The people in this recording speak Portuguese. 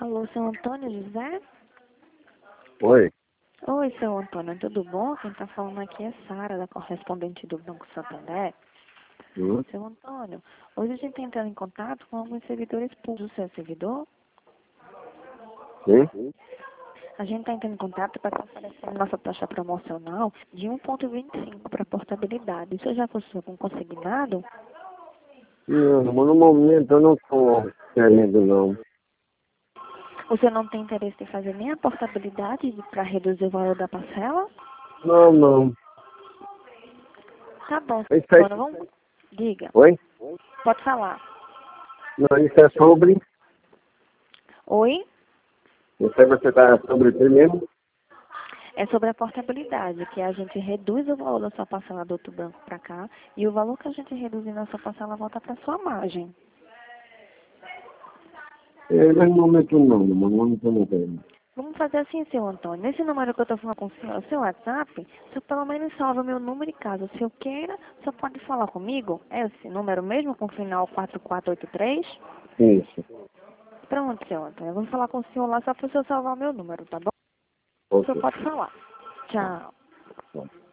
Alô, seu Antônio José? Oi. Oi, seu Antônio, tudo bom? Quem está falando aqui é Sara, da correspondente do Banco Santander. Hum? Seu Antônio, hoje a gente está entrando em contato com alguns servidores públicos. O seu servidor? Sim? A gente está entrando em contato para estar oferecendo nossa taxa promocional de 1,25 para portabilidade. Isso já fosse com consignado? Não, mas no momento eu não estou querendo, não. O senhor não tem interesse em fazer nem a portabilidade para reduzir o valor da parcela? Não, não. Tá bom, Isso seu é... Antônio, vamos... Diga, Oi? pode falar. Não, isso é sobre... Oi? Isso aí você está sobre o quê mesmo? É sobre a portabilidade, que a gente reduz o valor da sua parcela do outro banco para cá e o valor que a gente reduzir na sua parcela volta para sua margem. Mas no momento não, no momento eu não quero. Vamos fazer assim, seu Antônio. Nesse número que eu estou falando com o seu WhatsApp, o senhor pelo menos salva meu número e caso o senhor queira, o senhor pode falar comigo? É esse número mesmo com o final 4483? Isso. Pronto, seu Antônio. Eu vou falar com o senhor lá só para o senhor salvar o meu número, tá bom? O senhor Ok. pode falar. Tchau. Tá.